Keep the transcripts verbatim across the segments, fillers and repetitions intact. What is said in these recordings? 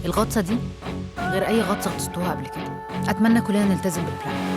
الغطسة دي غير أي غطسة غطستوها قبل كده. أتمنى كلنا نلتزم بالبلان.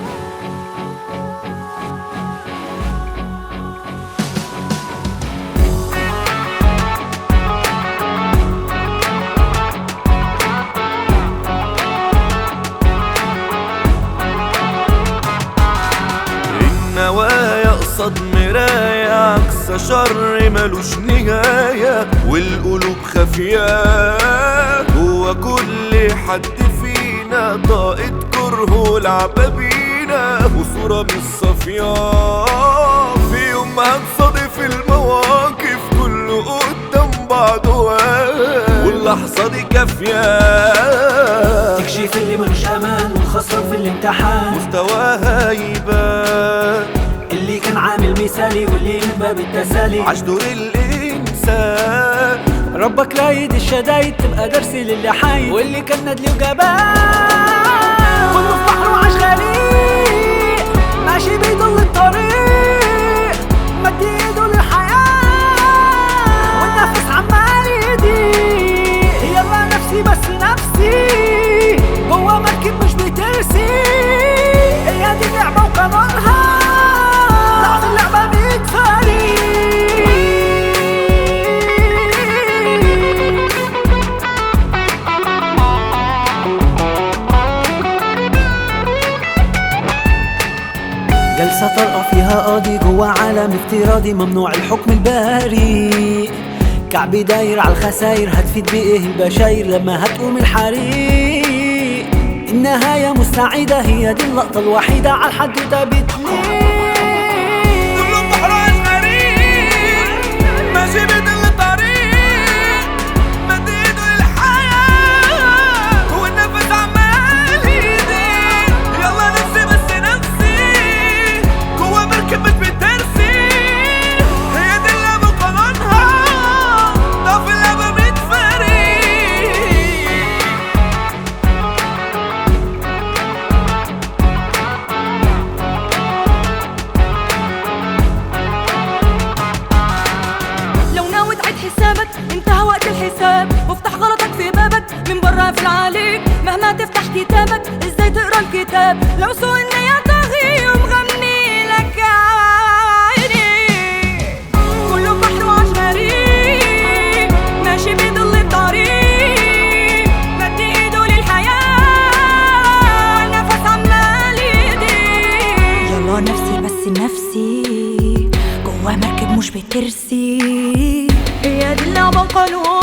النوايا قصاد مراية عكس شر ملوش نهاية، والقلوب خفية هو كل حد فينا طاقة كره لعبة بينا، وصورة مش صافية في يوم ما هتصادف المواقف كله قدام بعضه، واللحظة دي كافية تكشف اللي ملوش امان والخسران في الامتحان، مستواها يبان اللي كان عامل مثالي واللي من باب التسالي عاش دور الإنسان. ربك رايد الشدايد تبقى درس للي حايد، واللي كان ندلي وجبان كله في بحر وعاش غريق ماشي بيضل الطريق مد ايده للحياة والنفس عمال يضيق. يلا نفسي بس نفسي جوا مركب مش بترسي، هي دي اللعبة وقانونها ضعف اللعبة بيتفارق. جلسة طارئة فيها قاضي جوا عالم افتراضي ممنوع الحكم البريء، كعبي داير على الخساير هتفيد بايه البشاير لما هتقوم الحريق. النهاية مستعيدة هي دي اللقطة الوحيدة على الحدوتة بتليق. كله بحر عاش غريق ماشي بيضل الطريق مد ايده للحياة والنفس عمال يضيق. يلا نفسي بس نفسي جوا مركب مش بترسي، هي دي اللعبة وقانونها ضعف اللعبة بيتفارق. حسابك انتهى وقت الحساب، وافتح غلطك في بابك من برا قافل عليك. مهما تفتح كتابك ازاي تقرا الكتاب لو سوء النية طاغي ومغني لك يا عيني. كله بحر وعاش غريق ماشي بيضل الطريق مد ايده للحياة النفس عمال يضيق. يلا نفسي بس نفسي جوا مركب مش بترسي، هي دي اللعبة وقانونها